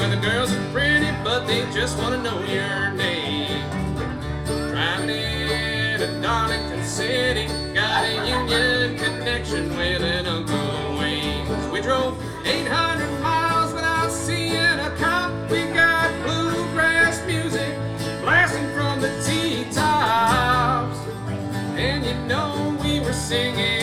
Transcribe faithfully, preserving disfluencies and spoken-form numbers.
where the girls are pretty, but they just want to know your name. Driving in a Darlington City, got a union connection with an Uncle Wayne's. We drove eight hundred miles without seeing a cop. We got bluegrass music blasting from the T-tops, and you know we were singing